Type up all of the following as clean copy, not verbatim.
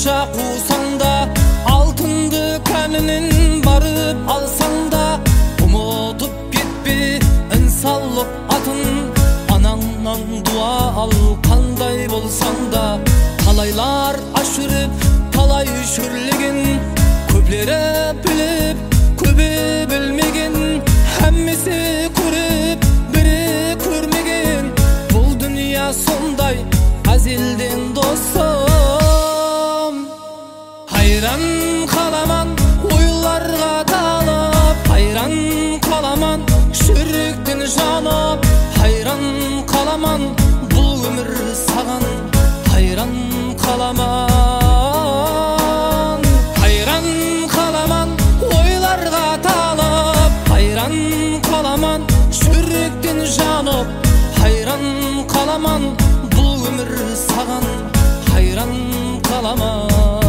ақша қусаң да, алтынды кәнінен барып алсаң да, ұмытып кетпе інсаулық атын. Анаңнан дуа ал қандай болсаң да. Талайлар аш жүріп, талай шүрлеген, көплері біліп, көбі білмеген, әммесі көріп, бірі көрмеген. Бұл дүния сондай, әзелден досым. Хайран қаламан ойларға талып, хайран қаламан жүректен жанып, хайран қаламан бұл өмір саған, хайран қаламан. Хайран қаламан ойларға талып, хайран қаламан жүректен жанып, хайран қаламан бұл өмір саған, хайран қаламан.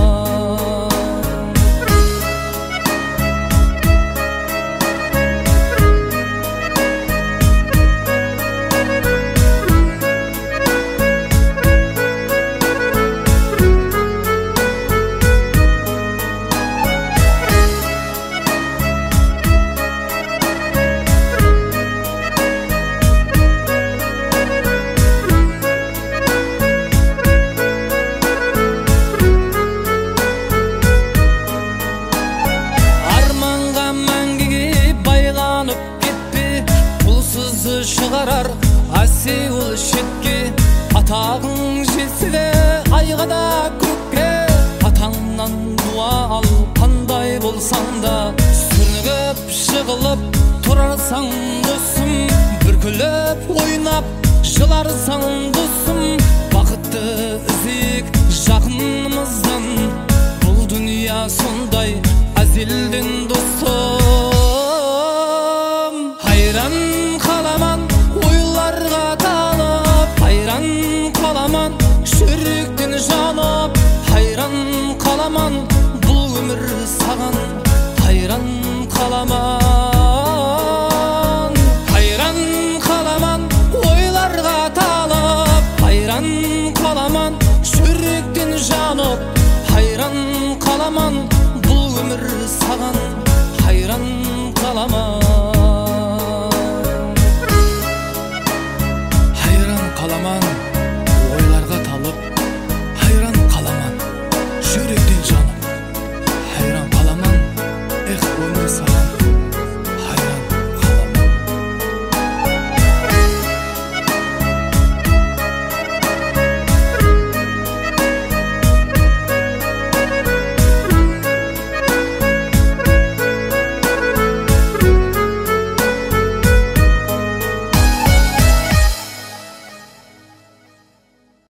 Шығарар асеуіл шетке, атағың жетсе де айға да көкке. Атаңнан дуа ал қандай болсаң да, сүрінігіп жығылып тұрарсаң досым, бүркіліп ойнап жыларсаң досым. Бақытты іздейік жақынымыздан, бұл дүния сондай әзелден досым. Хайран қаламан ойларға талып, хайран қаламан жүректен жанып, хайран қаламан бұл өмір саған, хайран қаламан. Хайран қаламан ойларға талып, хайран қаламан жүректен жанып, хайран қаламан бұл өмір саған, хайран қаламан. Қаламан ойларға талып, хайран қаламан жүректен жанып, хайран қаламан өмір саған.